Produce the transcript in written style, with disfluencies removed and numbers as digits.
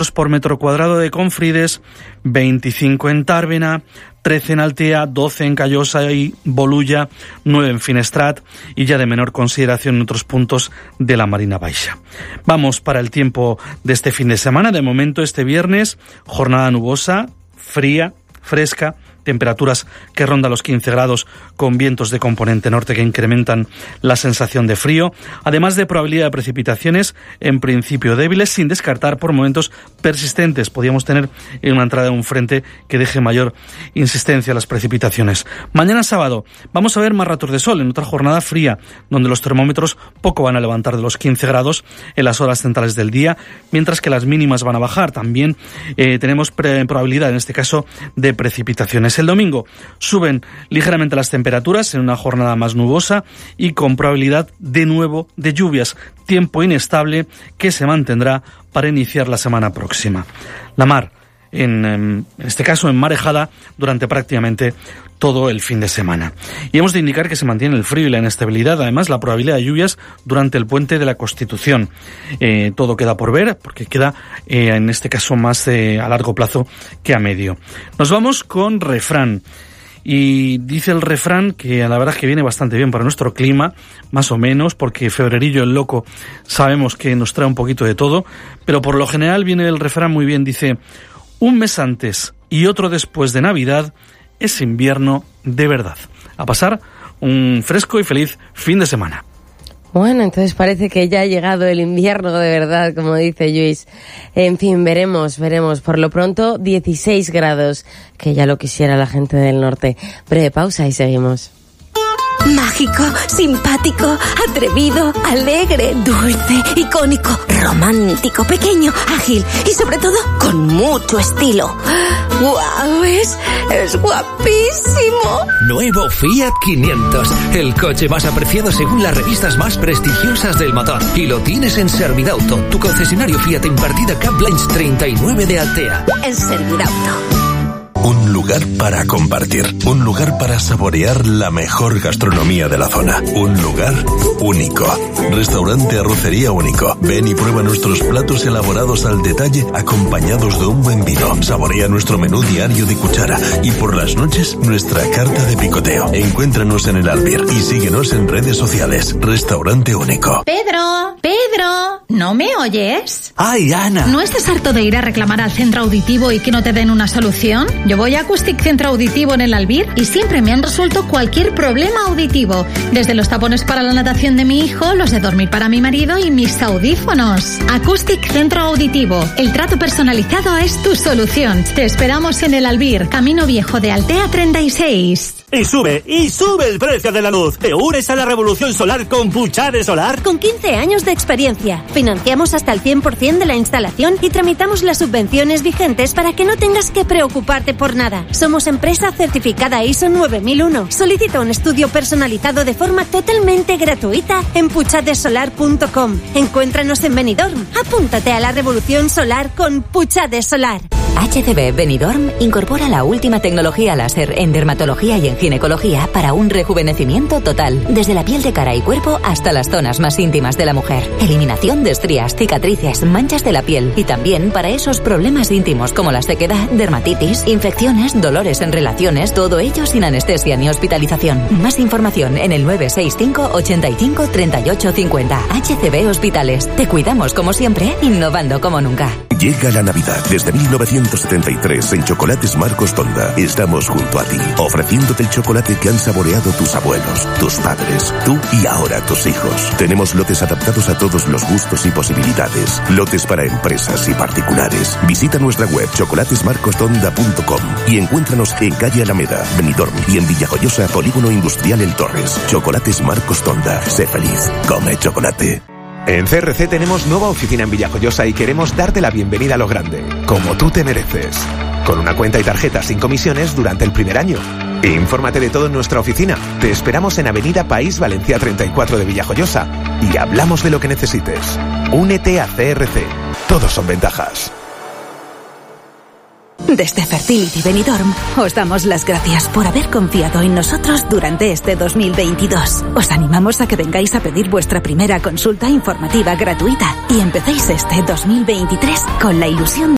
litros por metro cuadrado de Confrides, 25 en Tàrbena, 13 en Altea, 12 en Callosa y Bolulla, 9 en Finestrat y ya de menor consideración en otros puntos de la Marina Baixa. Vamos para el tiempo de este fin de semana. De momento, este viernes, jornada nubosa, fría, fresca, temperaturas que rondan los 15 grados con vientos de componente norte que incrementan la sensación de frío, además de probabilidad de precipitaciones en principio débiles, sin descartar por momentos persistentes. Podríamos tener una entrada de un frente que deje mayor insistencia a las precipitaciones. Mañana sábado vamos a ver más ratos de sol en otra jornada fría, donde los termómetros poco van a levantar de los 15 grados en las horas centrales del día, mientras que las mínimas van a bajar. También tenemos probabilidad, en este caso, de precipitaciones. El domingo suben ligeramente las temperaturas en una jornada más nubosa y con probabilidad de nuevo de lluvias, tiempo inestable que se mantendrá para iniciar la semana próxima. La mar, en este caso enmarejada durante prácticamente todo el fin de semana. Y hemos de indicar que se mantiene el frío y la inestabilidad, además la probabilidad de lluvias durante el puente de la Constitución. Todo queda por ver, porque queda en este caso más a largo plazo que a medio. Nos vamos con refrán. Y dice el refrán que la verdad es que viene bastante bien para nuestro clima, más o menos, porque febrerillo el loco sabemos que nos trae un poquito de todo, pero por lo general viene el refrán muy bien. Dice: un mes antes y otro después de Navidad es invierno de verdad. A pasar un fresco y feliz fin de semana. Bueno, entonces parece que ya ha llegado el invierno de verdad, como dice Lluís. En fin, veremos. Por lo pronto, 16 grados, que ya lo quisiera la gente del norte. Breve pausa y seguimos. Mágico, simpático, atrevido, alegre, dulce, icónico, romántico, pequeño, ágil y sobre todo con mucho estilo. ¡Guau! Es guapísimo. Nuevo Fiat 500, el coche más apreciado según las revistas más prestigiosas del motor. Y lo tienes en Servidauto, tu concesionario Fiat en partida Cap Lines 39 de Altea. En Servidauto. Un lugar para compartir, un lugar para saborear la mejor gastronomía de la zona, un lugar único. Restaurante Arrocería Único. Ven y prueba nuestros platos elaborados al detalle, acompañados de un buen vino. Saborea nuestro menú diario de cuchara y por las noches nuestra carta de picoteo. Encuéntranos en el Albir y síguenos en redes sociales. Restaurante Único. Pedro, ¿no me oyes? ¡Ay, Ana! ¿No estás harto de ir a reclamar al centro auditivo y que no te den una solución? Yo voy a Acoustic Centro Auditivo en el Albir y siempre me han resuelto cualquier problema auditivo. Desde los tapones para la natación de mi hijo, los de dormir para mi marido y mis audífonos. Acoustic Centro Auditivo. El trato personalizado es tu solución. Te esperamos en el Albir, Camino Viejo de Altea 36. Y sube el precio de la luz. ¿Te unes a la revolución solar con Puchade Solar? Con 15 años de experiencia, financiamos hasta el 100% de la instalación y tramitamos las subvenciones vigentes para que no tengas que preocuparte por nada. Somos empresa certificada ISO 9001. Solicita un estudio personalizado de forma totalmente gratuita en puchadesolar.com. Encuéntranos en Benidorm. Apúntate a la revolución solar con Puchade Solar. HCB Benidorm incorpora la última tecnología láser en dermatología y en ginecología para un rejuvenecimiento total, desde la piel de cara y cuerpo hasta las zonas más íntimas de la mujer. Eliminación de estrías, cicatrices, manchas de la piel y también para esos problemas íntimos como la sequedad, dermatitis, infecciones, dolores en relaciones, todo ello sin anestesia ni hospitalización. Más información en el 965 85 38 50. HCB Hospitales. Te cuidamos como siempre, innovando como nunca. Llega la Navidad. Desde 1973 en Chocolates Marcos Tonda estamos junto a ti, ofreciéndote el chocolate que han saboreado tus abuelos, tus padres, tú y ahora tus hijos. Tenemos lotes adaptados a todos los gustos y posibilidades. Lotes para empresas y particulares. Visita nuestra web chocolatesmarcostonda.com y encuéntranos en calle Alameda, Benidorm y en Villajoyosa, Polígono Industrial El Torres. Chocolates Marcos Tonda. Sé feliz. Come chocolate. En CRC tenemos nueva oficina en Villajoyosa y queremos darte la bienvenida a lo grande, como tú te mereces. Con una cuenta y tarjeta sin comisiones durante el primer año. Infórmate de todo en nuestra oficina. Te esperamos en Avenida País Valencia 34 de Villajoyosa y hablamos de lo que necesites. Únete a CRC. Todos son ventajas. Desde Fertility Benidorm os damos las gracias por haber confiado en nosotros durante este 2022. Os animamos a que vengáis a pedir vuestra primera consulta informativa gratuita y empecéis este 2023 con la ilusión